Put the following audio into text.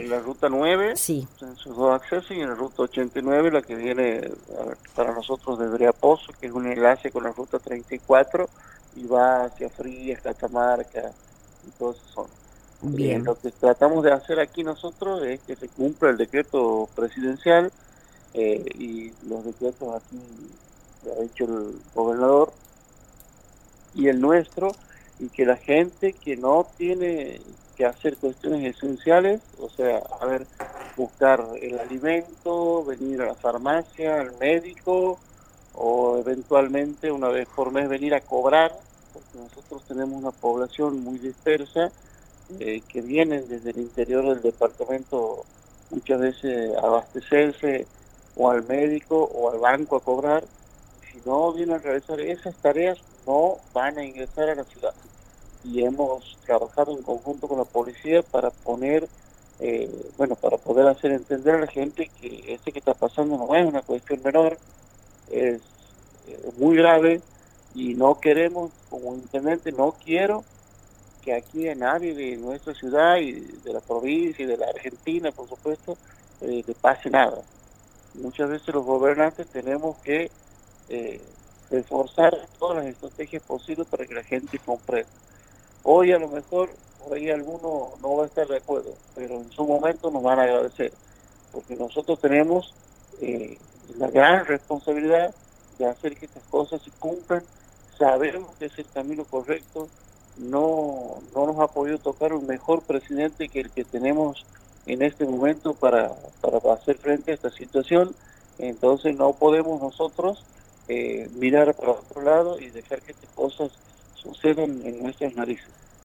en la ruta 9, Sí, en sus dos accesos, y en la ruta 89, la que viene para nosotros desde Breapozo, que es un enlace con la ruta 34, y va hacia Frías, Catamarca, y toda esa zona. bien. Lo que tratamos de hacer aquí nosotros es que se cumpla el decreto presidencial y los decretos aquí que ha hecho el gobernador y el nuestro, y que la gente que no tiene que hacer cuestiones esenciales, o sea, a ver, buscar el alimento, venir a la farmacia, al médico, o eventualmente una vez por mes venir a cobrar, porque nosotros tenemos una población muy dispersa, que vienen desde el interior del departamento muchas veces a abastecerse o al médico o al banco a cobrar. Si no vienen a realizar esas tareas, no van a ingresar a la ciudad. Y hemos trabajado en conjunto con la policía para poner, bueno, para poder hacer entender a la gente que este que está pasando no es una cuestión menor, es muy grave, y no queremos, como intendente, no quiero que aquí a nadie de nuestra ciudad y de la provincia y de la Argentina, por supuesto, le pase nada. Muchas veces los gobernantes tenemos que eh, esforzar todas las estrategias posibles para que la gente comprenda. Hoy a lo mejor por ahí alguno no va a estar de acuerdo, pero en su momento nos van a agradecer, porque nosotros tenemos eh, la gran responsabilidad de hacer que estas cosas se cumplan. Sabemos que es el camino correcto, no nos ha podido tocar un mejor presidente que el que tenemos en este momento para hacer frente a esta situación. Entonces no podemos nosotros mirar para otro lado y dejar que estas cosas sucedan en nuestras narices.